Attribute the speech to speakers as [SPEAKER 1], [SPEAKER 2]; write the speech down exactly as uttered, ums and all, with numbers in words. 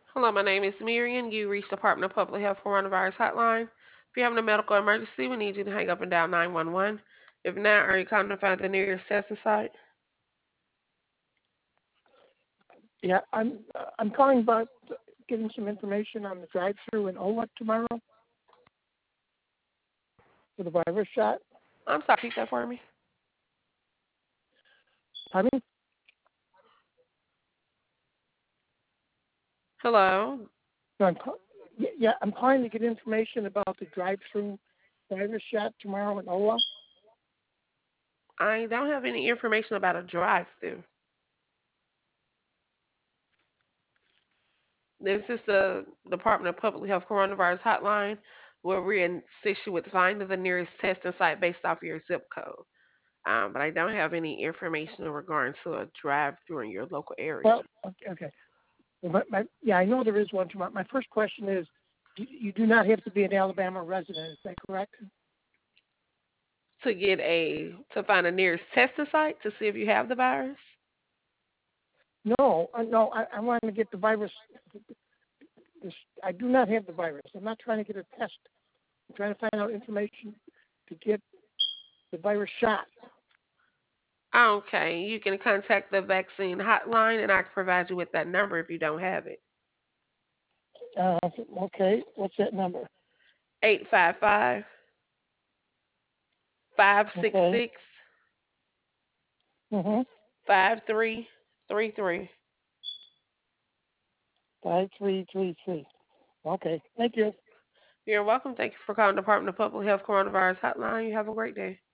[SPEAKER 1] Hello, my name is Miriam. You reached Department of Public Health Coronavirus Hotline. If you're having a medical emergency, we need you to hang up and dial nine one one. If not, are you calling to find the nearest testing site?
[SPEAKER 2] Yeah, I'm uh, I'm calling about getting some information on the drive-through in Ola tomorrow for the virus shot.
[SPEAKER 1] I'm sorry, repeat that for me.
[SPEAKER 2] Pardon me?
[SPEAKER 1] Hello.
[SPEAKER 2] No, I'm call- yeah, yeah, I'm calling to get information about the drive-through virus shot tomorrow in Ola.
[SPEAKER 1] I don't have any information about a drive-through. This is the Department of Public Health Coronavirus Hotline, where we assist you with finding the nearest testing site based off your zip code. Um, but I don't have any information in regards to a drive-through in your local area.
[SPEAKER 2] Well, okay, okay. Well, my, my, yeah, I know there is one tomorrow. My first question is, you, you do not have to be an Alabama resident. Is that correct?
[SPEAKER 1] To get a to find a nearest testing site to see if you have the virus.
[SPEAKER 2] No, uh, no. I, I want to get the virus. This, I do not have the virus. I'm not trying to get a test. I'm trying to find out information to get the virus shot.
[SPEAKER 1] Okay, you can contact the vaccine hotline and I can provide you with that number if you don't have it.
[SPEAKER 2] Uh, okay, what's that number?
[SPEAKER 1] Eight five five, five six
[SPEAKER 2] Okay.
[SPEAKER 1] six,
[SPEAKER 2] Mhm.
[SPEAKER 1] five three three three.
[SPEAKER 2] Five three three three. Okay. Thank you.
[SPEAKER 1] You're welcome. Thank you for calling Department of Public Health Coronavirus Hotline. You have a great day.